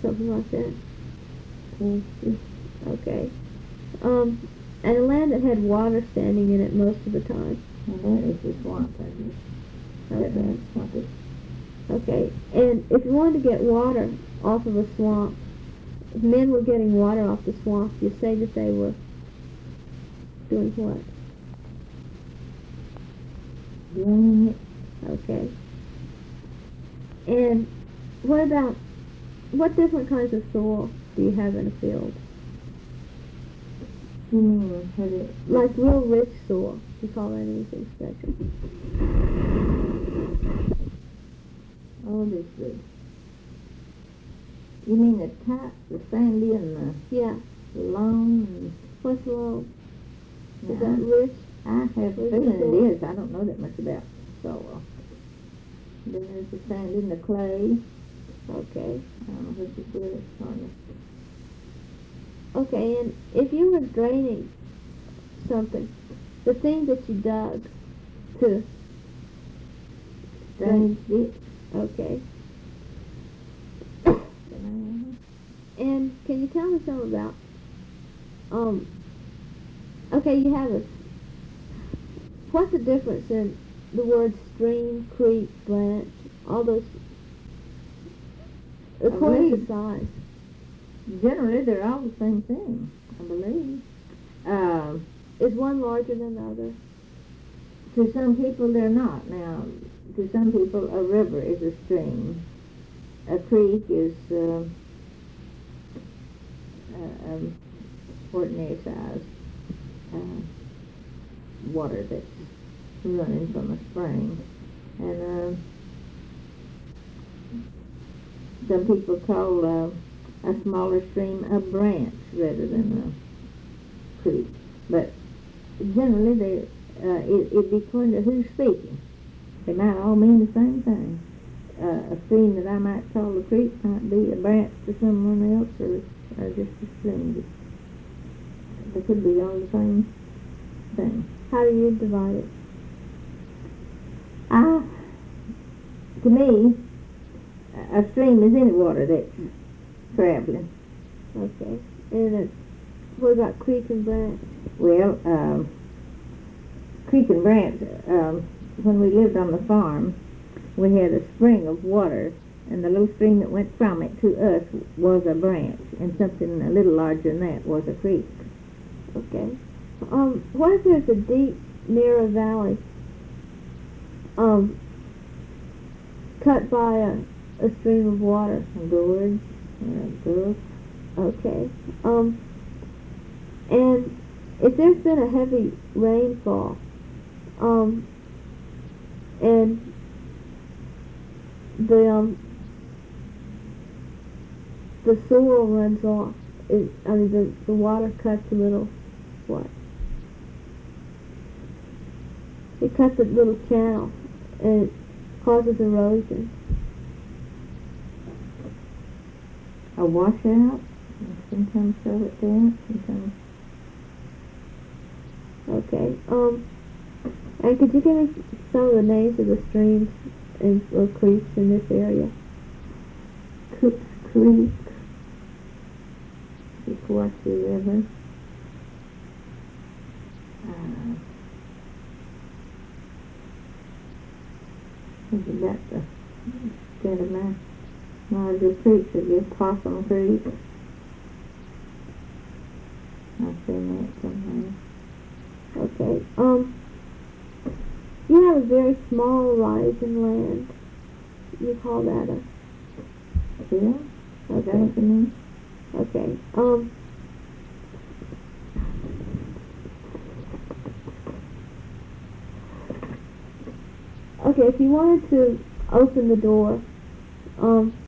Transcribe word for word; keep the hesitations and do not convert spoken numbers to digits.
something like that. Forty. Okay. Um, and a land that had water standing in it most of the time. Well, that is the swamp, I guess. That Okay. means swampy. Okay. And if you wanted to get water off of a swamp, if men were getting water off the swamp, you say that they were doing what? Draining it. Okay. And what about, what different kinds of soil do you have in a field? You mean, had it... Like real rich soil. You call that anything special? Oh, this good. You mean the type, the sandy and Yeah. the loam and... What's low? Is Yeah, that rich? I have a Rich feeling soil? it is. I don't know that much about soil. Then there's the sand and the clay. Okay. I don't know which is good. Hardly. Okay, and if you were draining something, the thing that you dug to, Drainage ditch. okay. And And can you tell me something about, um, okay, you have a, what's the difference in the words stream, creek, branch, all those, according to believe- size? generally, they're all the same thing, I believe. Um, Is one larger than the other? to some people, they're not. Now, to some people, a river is a stream. A creek is um, a, a ordinary size uh, water that's running from a spring. And uh, some people call uh, a smaller stream a branch rather than a creek. But generally, they uh, it, it'd be according to who's speaking. They might all mean the same thing. Uh, a stream that I might call a creek might be a branch to someone else, or, or just a stream. They could be all the same thing. How do you divide it? I, to me, a a stream is any water that's traveling. Okay. And it, what about creek and branch? Well, um, creek and branch, um, when we lived on the farm, we had a spring of water, and the little stream that went from it to us was a branch, and something a little larger than that was a creek. Okay. Um, what if there's a deep, narrow valley, um, cut by a, a stream of water? A gorge, or a brook. Okay. Um, and if there's been a heavy rainfall, um, and the um, the soil runs off, it, I mean the, the water cuts a little, what? It cuts a little channel, and it causes erosion. A washout. Sometimes so it does, sometimes. Okay. Um, and could you give me some of the names of the streams and or creeks in this area? Cook's Creek, Sequatchie River. Uh, I think you got the instead of my larger creeks, I guess Possum Creek. I've seen that somewhere. Okay. Um, you have a very small rise in land. You call that a Yeah? Is that okay. what you mean? Okay. Um. Okay, if you wanted to open the door, um,